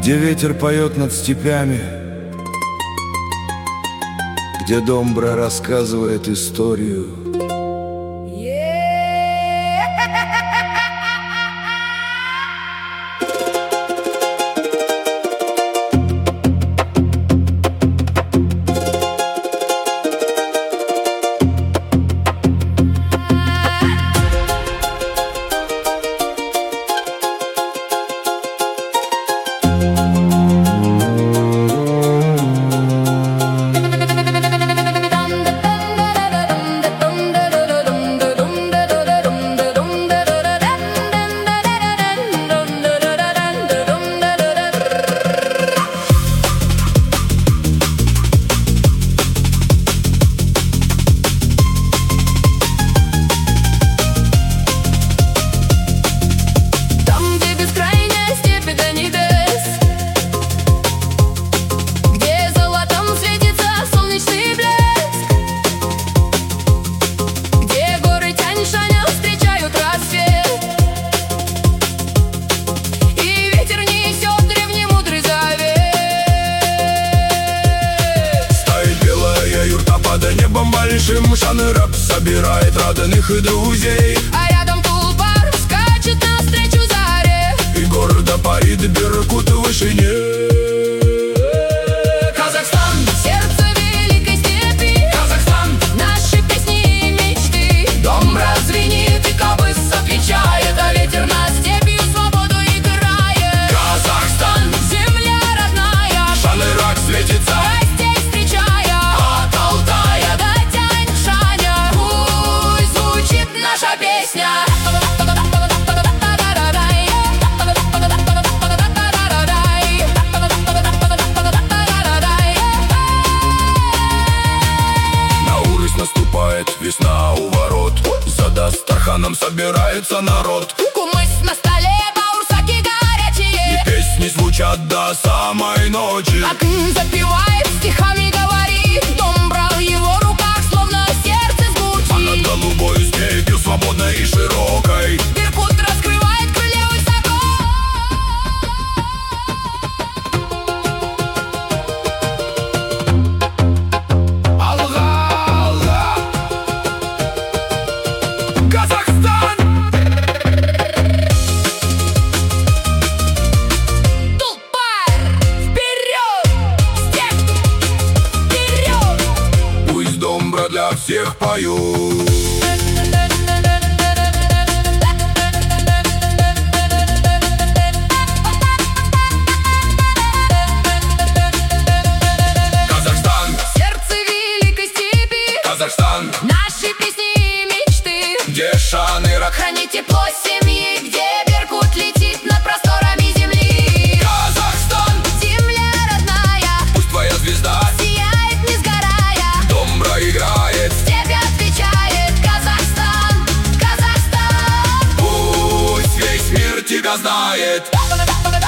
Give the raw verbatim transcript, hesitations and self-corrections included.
где ветер поет над степями, где домбра рассказывает историю. Большим шаны рэп собирает родных и друзей, а рядом тулпар скачет навстречу заре, и гордо парит Беркут в вышине. Казахстан, сердце великой степи, Казахстан, наши песни и мечты. домбра звенит и кобыс отвечает, а ветер На степью свободу играет. Казахстан, Земля родная, шаны рак светится, гостей встречая, от Алтая до Тянь-Шаня. Пусть звучит наша песня. на Урыс наступает весна у ворот, за Дастарханом собирается народ, Кумыс на столе, баурсаки горячие, песни звучат до самой ночи. Акын запевает, стихами говорит, домбра в его руках, словно сердце А над звучит. голубой степью, свободной и широкой, Беркут раскрывает крылья высоко. Алга-алга, Казахстан! Тулпар, вперед! Степь, вперед! Пусть домбра для всех поет. Казахстан, Сердце великой степи, Казахстан, наши песни и мечты. где шаны рак, Храни тепло семьи, где Беркут летит над просторами земли. Казахстан, Земля родная, пусть твоя звезда сияет, не сгорая. домбра играет, Степь отвечает: Казахстан, Казахстан. пусть весь мир тебя знает.